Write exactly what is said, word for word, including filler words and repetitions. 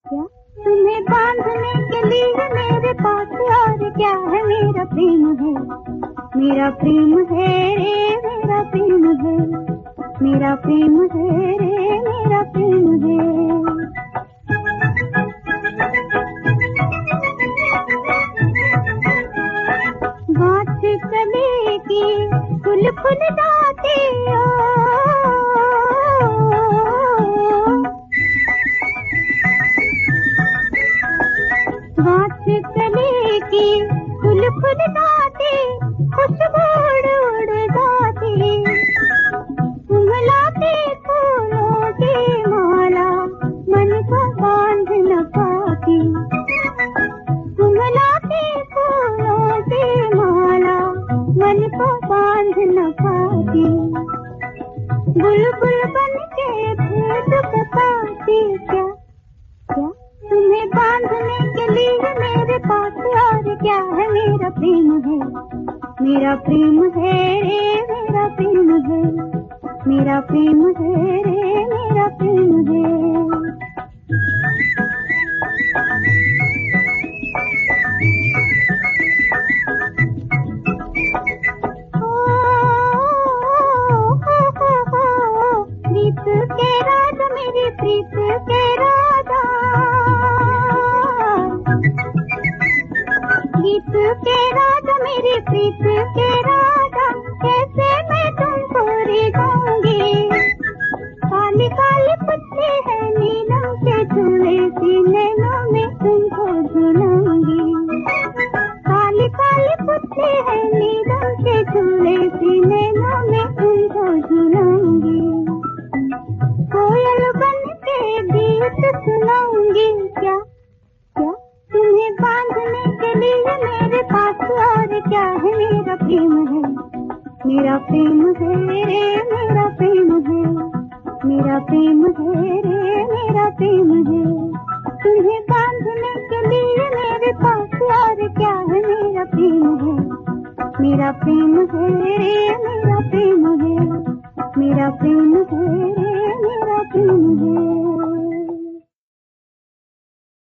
क्या तुम्हें बांधने के लिए मेरे पास और क्या है, मेरा प्रेम है, मेरा प्रेम है रे, मेरा प्रेम है, मेरा प्रेम है रे, मेरा प्रेम है। गाछ कली की फूल फूल जाती हो, गाछ कली की फूल फूल जाती, खुशबू उड़ जाती, उमलाते फूलों की माला मन को बांध न पाती, उमलाते फूलों की माला मन को बांध न पाती, बुलबुल बन के भेद बताती। क्या क्या तुम्हें बांधने के लिए मेरे पास और क्या है, मेरा प्रेम है, मेरा प्रेम है रे, मेरा प्रेम है, मेरा प्रेम है रे, मेरा प्रेम है। प्रीत के राजा मेरी प्रीत के राजा, गीत के राजा मेरी प्रीत के राजा, कैसे मैं तुमको रिझाऊंगी, काली काली पुतली है नीलम के झूले सीने में तुमको झूलूंगी, काली काली पुतली है नीलम के झूले सीने में तुमको झूलूंगी, कोयल बन के गीत सुनाऊंगी। क्या क्या तुम्हें बांधने के लिए मेरे पास और क्या है, मेरा प्रेम है, मेरा प्रेम है रे, मेरा प्रेम है, मेरा प्रेम है रे, मेरा प्रेम है। तुम्हें बांधने के लिए मेरे पास और क्या है, मेरा प्रेम है, मेरा प्रेम है रे,